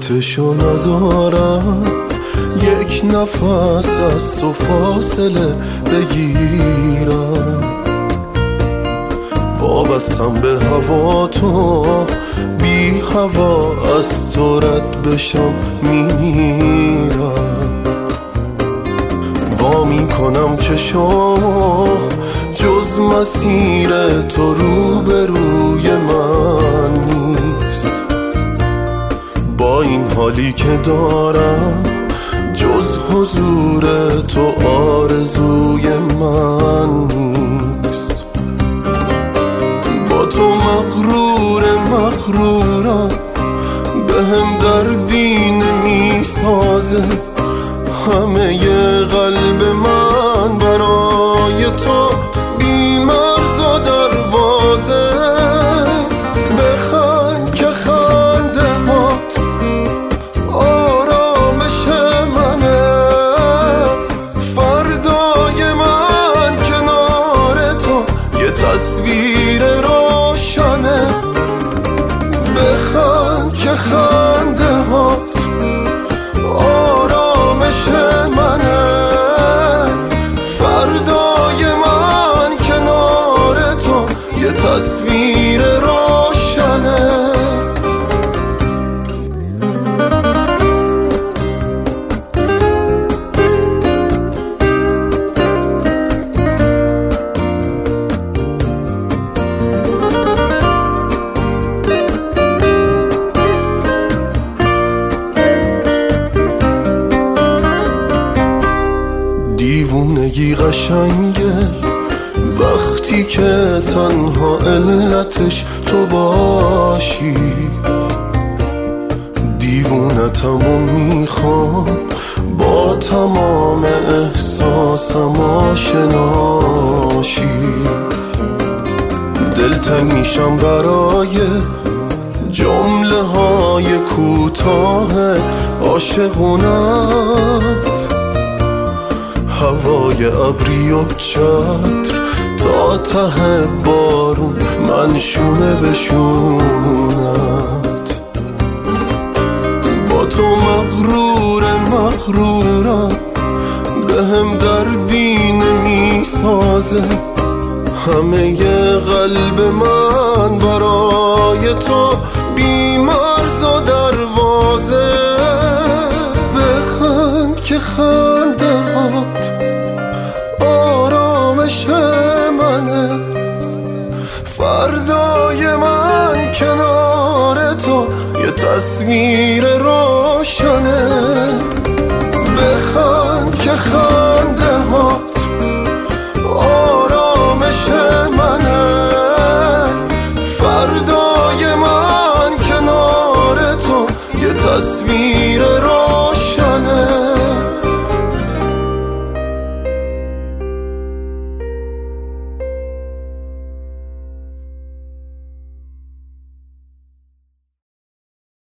طاقتشو ندارم یک نفس از تو فاصله بگیرم. وابستم به هوا تو، بی هوا از تو رد بشم میمیرم. وا میکنم چشامو جز مسیر تو روبروی من نیست. با این حالی که دارم جز حضور تو آرزوی من نیست. با تو مغرورم بهم دردی نمیسازه. همه قلب من برای تو بی‌مرز و دروازه. بخند که خنده هات آرامش منه. فردای من کنار تو یه تصویر روشنه. بخند که خنده هات آرامش منه. فردای من کنار تو یه تصویر روشنه. دیوونگی قشنگه وقتی که تنها علتش تو باشی. دیوونتمو میخوام با تمام احساسم آشناشی. دلتنگ میشم برای جمله های کوتاه عاشقونت. هوای ابری و چتر تا ته بارون من شونه به شونت. با تو مغرورم بهم دردی نمیسازه. همه قلب من برای تو بی‌مرز و دروازه. بخند که خنده هات آرامش منه. فردای من کنار تو یه تصویر روشنه. بخند که